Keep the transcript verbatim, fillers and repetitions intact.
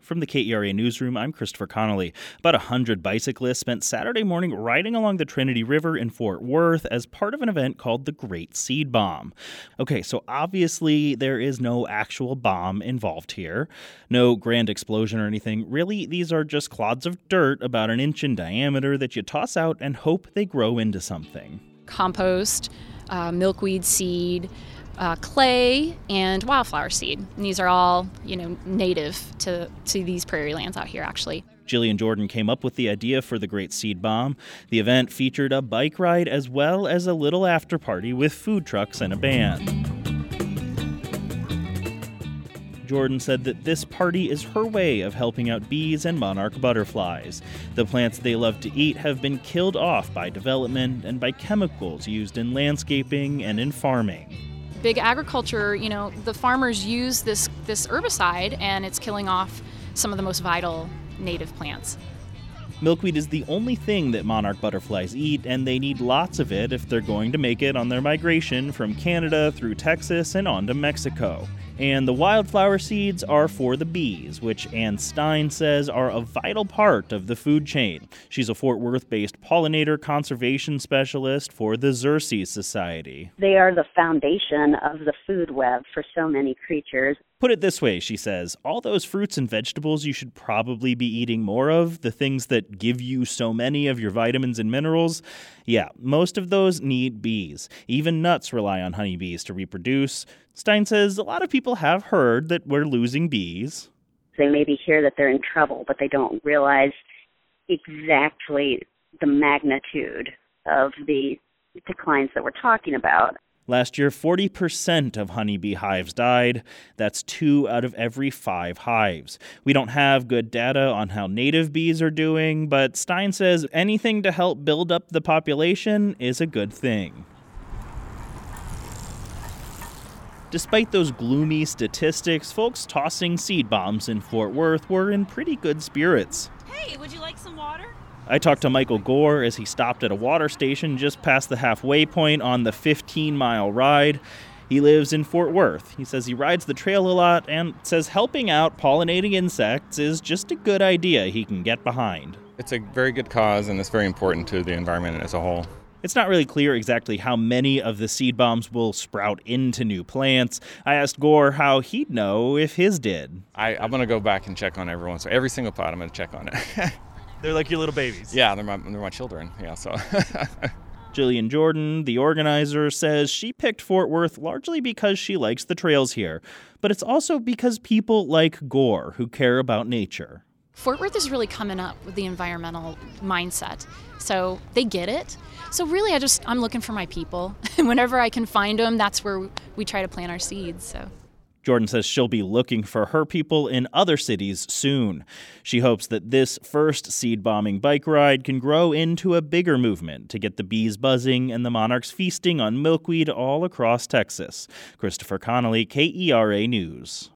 From the K E R A Newsroom, I'm Christopher Connolly. About one hundred bicyclists spent Saturday morning riding along the Trinity River in Fort Worth as part of an event called the Great Seed Bomb. Okay, so obviously there is no actual bomb involved here. No grand explosion or anything. Really, these are just clods of dirt about an inch in diameter that you toss out and hope they grow into something. Compost, uh, milkweed seed, Uh, clay, and wildflower seed. And these are all, you know, native to, to these prairie lands out here, actually. Jillian Jordan came up with the idea for the Great Seed Bomb. The event featured a bike ride as well as a little after party with food trucks and a band. Jordan said that this party is her way of helping out bees and monarch butterflies. The plants they love to eat have been killed off by development and by chemicals used in landscaping and in farming. Big agriculture, you know, the farmers use this, this herbicide and it's killing off some of the most vital native plants. Milkweed is the only thing that monarch butterflies eat, and they need lots of it if they're going to make it on their migration from Canada through Texas and on to Mexico. And the wildflower seeds are for the bees, which Ann Stein says are a vital part of the food chain. She's a Fort Worth-based pollinator conservation specialist for the Xerces Society. They are the foundation of the food web for so many creatures. Put it this way, she says, all those fruits and vegetables you should probably be eating more of, the things that give you so many of your vitamins and minerals, yeah, most of those need bees. Even nuts rely on honeybees to reproduce. Stein says a lot of people have heard that we're losing bees. They maybe hear that they're in trouble, but they don't realize exactly the magnitude of the declines that we're talking about. Last year, forty percent of honeybee hives died. That's two out of every five hives. We don't have good data on how native bees are doing, but Stein says anything to help build up the population is a good thing. Despite those gloomy statistics, folks tossing seed bombs in Fort Worth were in pretty good spirits. Hey, would you like some water? I talked to Michael Gore as he stopped at a water station just past the halfway point on the fifteen-mile ride. He lives in Fort Worth. He says he rides the trail a lot and says helping out pollinating insects is just a good idea he can get behind. It's a very good cause, and it's very important to the environment as a whole. It's not really clear exactly how many of the seed bombs will sprout into new plants. I asked Gore how he'd know if his did. I, I'm going to go back and check on everyone. So every single pot, I'm going to check on it. They're like your little babies. Yeah, they're my, they're my children. Yeah, so. Jillian Jordan, the organizer, says she picked Fort Worth largely because she likes the trails here. But it's also because people like Gore who care about nature. Fort Worth is really coming up with the environmental mindset. So they get it. So really, I just, I'm looking for my people. And whenever I can find them, that's where we try to plant our seeds. So. Jordan says she'll be looking for her people in other cities soon. She hopes that this first seed-bombing bike ride can grow into a bigger movement to get the bees buzzing and the monarchs feasting on milkweed all across Texas. Christopher Connolly, K E R A News.